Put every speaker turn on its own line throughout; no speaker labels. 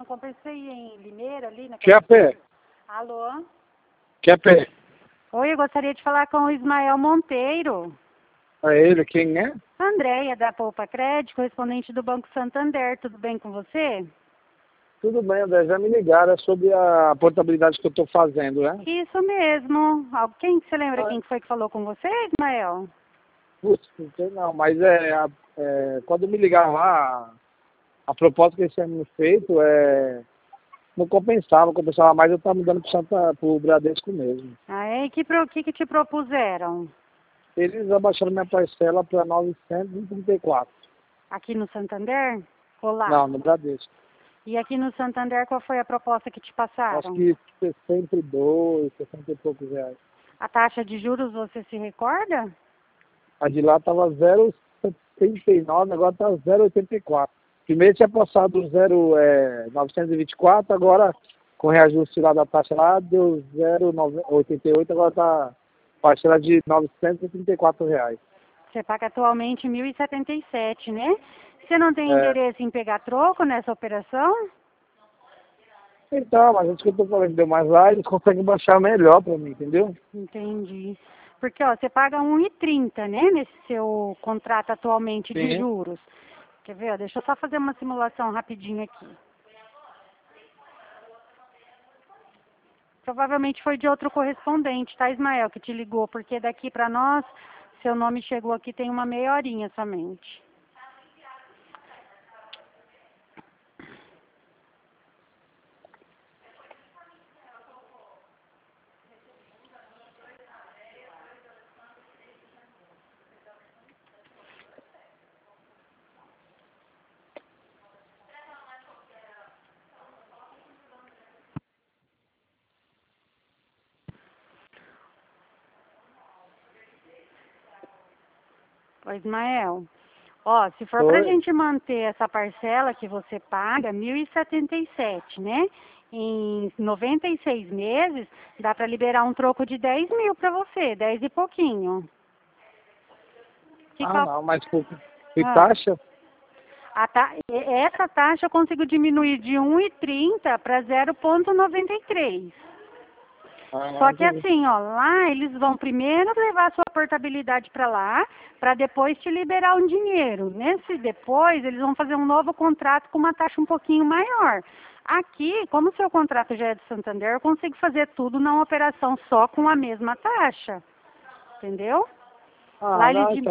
conversei em Limeira, ali na...
Que a pé?
Alô?
Que a pé?
Oi, eu gostaria de falar com o Ismael Monteiro.
É ele, quem é?
Andréia, da Poupa Crédito, correspondente do Banco Santander. Tudo bem com você?
Tudo bem, André, já me ligaram sobre a portabilidade que eu estou fazendo, né?
Isso mesmo. Quem você lembra quem foi que falou com você, Ismael?
Putz, não sei não, mas quando me ligaram lá, a proposta que eles tinham me feito não compensava mais, eu estava mudando para o Bradesco mesmo.
Ah, é? E que te propuseram?
Eles abaixaram minha parcela para 934.
Aqui no Santander? Ou lá?
Não, no Bradesco.
E aqui no Santander, qual foi a proposta que te passaram?
Acho que 62, 60 e poucos reais.
A taxa de juros, você se recorda?
A de lá estava 0,79, agora está 0,84. Primeiro tinha passado 0,924, agora com reajuste lá da taxa lá deu 0,88, agora está parcela de R$ 934 reais.
Você paga atualmente R$ 1.077, né? Você não tem interesse em pegar troco nessa operação?
Então, mas isso que eu estou falando, deu mais lá, eles conseguem baixar melhor para mim, entendeu?
Entendi. Porque, ó, você paga 1,30, né, nesse seu contrato atualmente de
Sim.
juros. Quer ver? Ó, deixa eu só fazer uma simulação rapidinho aqui. Provavelmente foi de outro correspondente, tá, Ismael, que te ligou, porque daqui para nós, seu nome chegou aqui tem uma meia horinha somente. Ô, Ismael, ó, se for pra
Oi.
gente manter essa parcela que você paga, 1.077, né? Em 96 meses, dá para liberar um troco de 10 mil para você, 10 e pouquinho.
Não, mas por
Ah,
taxa?
essa taxa eu consigo diminuir de 1,30 para 0,93. Só que
Entendi.
assim, ó, lá eles vão primeiro levar a sua portabilidade para lá, para depois te liberar um dinheiro. Nesse depois, eles vão fazer um novo contrato com uma taxa um pouquinho maior. Aqui, como o seu contrato já é do Santander, eu consigo fazer tudo numa operação só com a mesma taxa. Entendeu? Lá eles,
Não,
di-
então,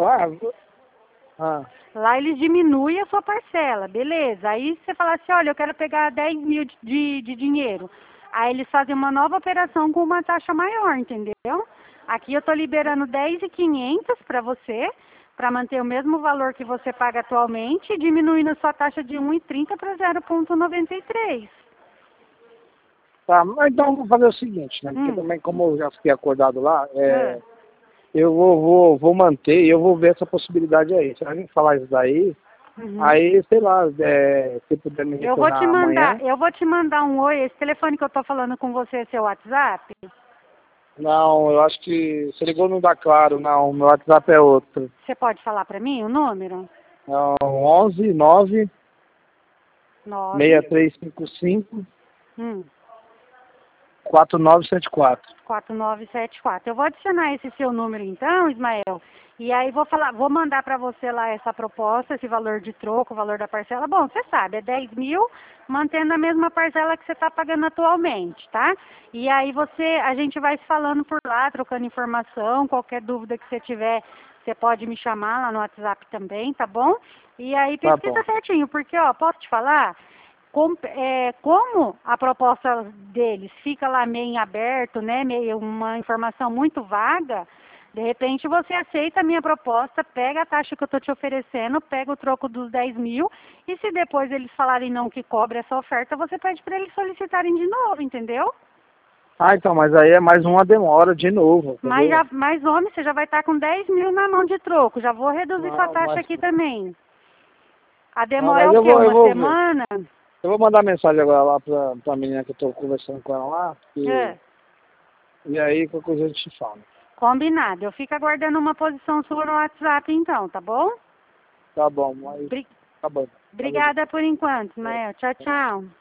lá eles diminuem a sua parcela, beleza. Aí você fala assim, olha, eu quero pegar 10 mil de dinheiro. Aí eles fazem uma nova operação com uma taxa maior, entendeu? Aqui eu estou liberando 10.500 para você, para manter o mesmo valor que você paga atualmente, e diminuindo a sua taxa de 1,30 para 0,93.
tá, mas então vamos fazer o seguinte, né? Porque também, como eu já fiquei acordado lá,
Ah,
eu vou manter e eu vou ver essa possibilidade aí. Se a gente falar isso daí,
uhum.
aí, sei lá, se puder me retornar amanhã.
Eu vou te mandar um oi. Esse telefone que eu estou falando com você é seu WhatsApp?
Não, eu acho que você ligou não dá claro, não. Meu WhatsApp é outro.
Você pode falar para mim o número?
É 11 9
9.
6355
Hum.
4974.
4974. Eu vou adicionar esse seu número então, Ismael, e aí vou mandar para você lá essa proposta, esse valor de troco, o valor da parcela. Bom, você sabe, é 10 mil, mantendo a mesma parcela que você está pagando atualmente, tá? E aí a gente vai se falando por lá, trocando informação, qualquer dúvida que você tiver, você pode me chamar lá no WhatsApp também, tá bom? E aí
Tá
pesquisa
bom.
certinho, porque, ó, posso te falar? Como a proposta deles fica lá meio em aberto, né, meio uma informação muito vaga, de repente você aceita a minha proposta, pega a taxa que eu estou te oferecendo, pega o troco dos 10 mil, e se depois eles falarem não que cobre essa oferta, você pede para eles solicitarem de novo, entendeu?
Então, mas aí é mais uma demora de novo, entendeu?
Mas homem, você já vai estar com 10 mil na mão de troco, já vou reduzir sua
Não,
taxa aqui também. A
não,
demora é
mas
o quê?
eu
Uma
vou ver.
semana?
Eu vou mandar mensagem agora lá pra menina que eu tô conversando com ela lá.
É.
E aí, qualquer coisa a gente fala.
Combinado. Eu fico aguardando uma posição sua no WhatsApp, então, tá bom?
Tá bom, mas
Bri-
tá bom. Valeu.
Obrigada por enquanto, Mael. Tchau, tchau.